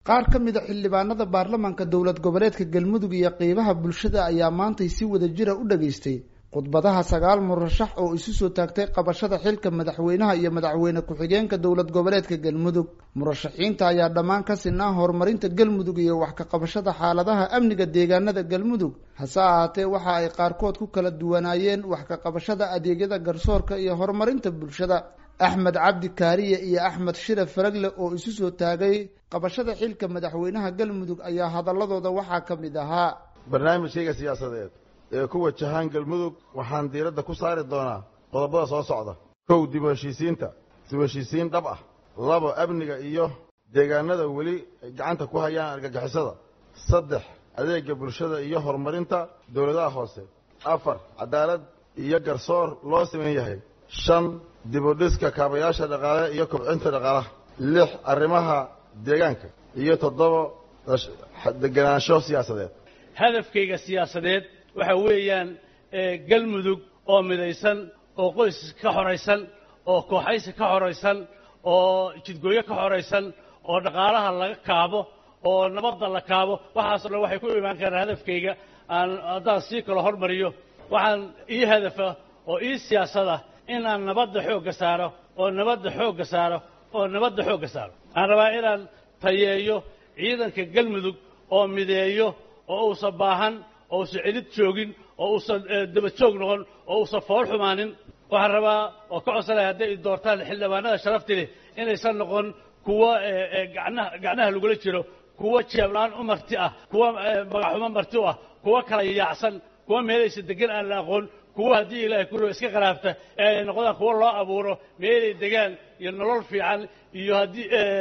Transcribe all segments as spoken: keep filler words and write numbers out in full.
qaar ka mid ah xildhibaanada baarlamaanka dowlad goboleedka Galmudug iyo qeybaha bulshada ayaa maanta si wada jir ah u dhageystay khudbadaha sagaal murashax oo isu soo taagtay qabashada xilka madaxweynaha iyo madaxweyne ku-xigeenka dowlad goboleedka Galmudug. Murashaxiinta ayaa dhammaan ka sinaa horumarinta Galmudug iyo wax ka qabashada xaaladaha amniga deegaanada Galmudug. Hase ahaatee waxa ay qaarkood ku kala duwanaayeen wax ka qabashada adeegyada garsoorka iyo horumarinta bulshada. Axmed Cabdi Kaariye iyo Axmed Shire Faragle oo isu soo taagay qabashada xilka madaxweynaha Galmudug ayaa hadaladooda waxaa ka mid ahaa barnaamijka siyaasadeed ee ku wajahan Galmudug waxaan diiradda ku saari doonaa qodobada soo socda. kow dib u heshiisiinta dib u heshiisiin dhab ah. labo amniga iyo deegaanada weli gacanta ku hayaan argagixisada. saddex adeega bulshada iyo horumarinta dawladaha hoose. afar cadaalad iyo garsoor loo sameeyay yahay. shan dib u dhiska kaabayaasha dhaqaale iyo kobcinta dhaqaalaha. lix arrimaha deegaanka iyo toddoba deganaansho siyaasadeed. hadafkayga siyaasadeed waxa weeyaan Galmudug oo midaysan oo qoys ka xoreysan oo kooxaysi ka xoreysan oo jidgooyo ka xoreysan oo dhaqaalaha laga kaabo oo nabadda la kaabo waxaas oo waxay ku imaan karaan hadafkayga aan hadaan si kala hormariyo waxaan ii hadafa oo ii siyaasada inaan nabadda xoogga saaro oo nabadda xoogga saaro oo nabadda xoogga saaro aan rabaa inaan tayeeyo ciidanka Galmudug oo mideeyo oo uusan baahan oo uusan cilid joogin oo uusan daba joog noqon oo uusan fool xumaanin. waxaan rabaa oo ka codsanayaa hadday doortaan xildhibaanada sharafta leh inaysan noqon kuwa gacnaha gacnaha lagula jiro, kuwa jeeblaan u marti ah, kuwa magaxumo marti ah, kuwa kala yaacsan, kuwa meelaysa degan aan la aqoon, kuwa haddii ilaahay kullu iska qaraafta ee noqdaan kuwa loo abuuro meelay degaan iyo nolol fiican iyo haddii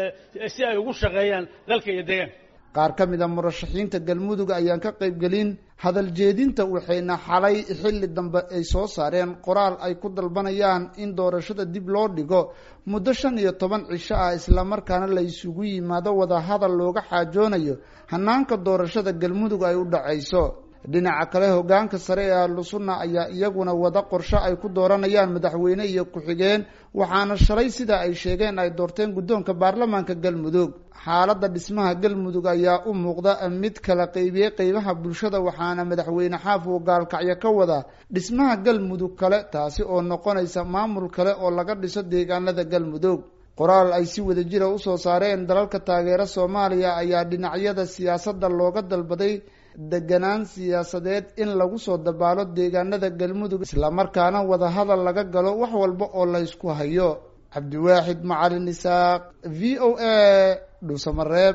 si ay ugu shaqeeyaan dalka iyo deegaan. qaar ka mid ah murashaxiinta Galmudug ayaan ka qayb galin hadal jeedinta waxayna xalay xilli dambe ay soo saareen qoraal ay ku dalbanayaan in doorashada dib loo dhigo muddo shan iyo toban cisho ah isla markaana la isugu yimaado wada hadal looga xaajoonayo hanaanka doorashada Galmudug ay u dhacayso. dhinaca kale hoggaanka sare ee Ahlusunna ayaa iyaguna wada qorshe ay ku dooranayaan madaxweyne iyo ku-xigeen waxaana shalay sida ay sheegeen ay doorteen guddoonka baarlamaanka Galmudug. xaaladda dhismaha Galmudug ayaa u muuqda mid kala qaybiyay qaybaha bulshada waxaana madaxweyne Xaafo gaalkacyo ka wada dhismaha Galmudug kale taasi oo noqonaysa maamul kale oo laga dhiso deegaanada Galmudug. qoraal ay si wada jir ah u soo saareen dalalka taageera Soomaaliya ayaa dhinacyada siyaasadda looga dalbaday deganaan siyaasadeed in lagu soo dabaalo deegaanada Galmudug isla markaana wada hadal laga galo wax walba oo la isku hayo. Cabdiwaaxid Macalin Isaaq, V O A, Dhuusamareeb.